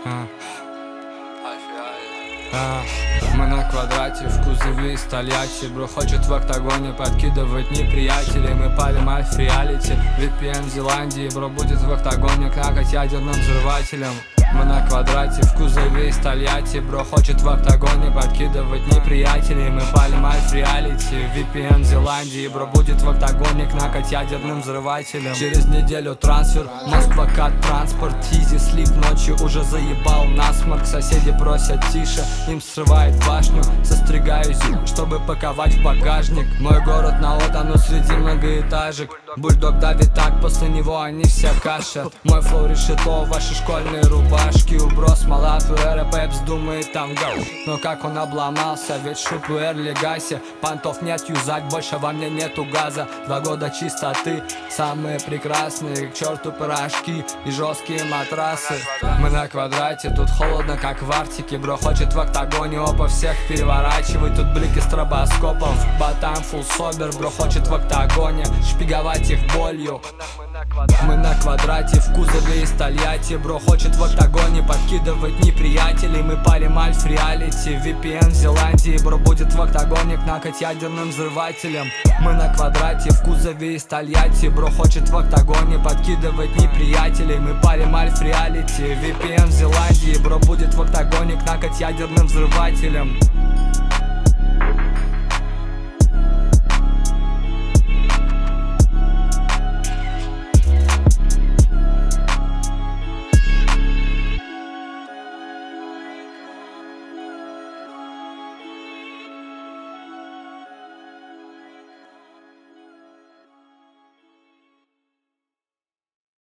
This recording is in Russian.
Мы на квадрате в кузове из Тольятти. Бро хочет в октагоне подкидывать неприятелей. Мы палим альф-реалити, VPN в Зеландии. Бро будет в октагоне клякать ядерным взрывателем. Мы на квадрате в кузове из Тольятти. Бро хочет в октагоне подкидывать неприятелей. Мы палим альф-реалити, VPN в Зеландии. Бро будет в октагоне кнакать ядерным взрывателем. Через неделю трансфер, Москва кат транспорт. Изи слип ночью уже заебал насморк. Соседи просят тише, им срывает башню. Состригаюсь, чтобы паковать в багажник. Мой город на отану среди многоэтажек. Бульдог давит так, после него они все кашат. Мой флоу решето, ваши школьные рубашки. У бро смола, ФР, Пепс думает там гау. Но как он обломался, ведь шут УР легаси. Понтов нет юзать, больше во мне нету газа. 2 года чистоты, самые прекрасные. К черту пирожки и жесткие матрасы. Мы на квадрате, тут холодно как в Арктике. Бро хочет в октагоне, опа, всех переворачивать. Тут блики стробоскопов, ботам фулл собер. Бро хочет в октагоне шпиговать их болью. Мы на квадрате в кузове из Тольятти. Бро хочет в октагоне подкидывать неприятелей. Мы палим альф-реалити, VPN в Зеландии. Бро будет в октагоне кнакать ядерным взрывателем. Мы на квадрате в кузове из Тольятти. Бро хочет в октагоне подкидывать неприятелей. Мы палим альф-реалити, VPN в Зеландии. Бро будет в октагоне кнакать ядерным взрывателем.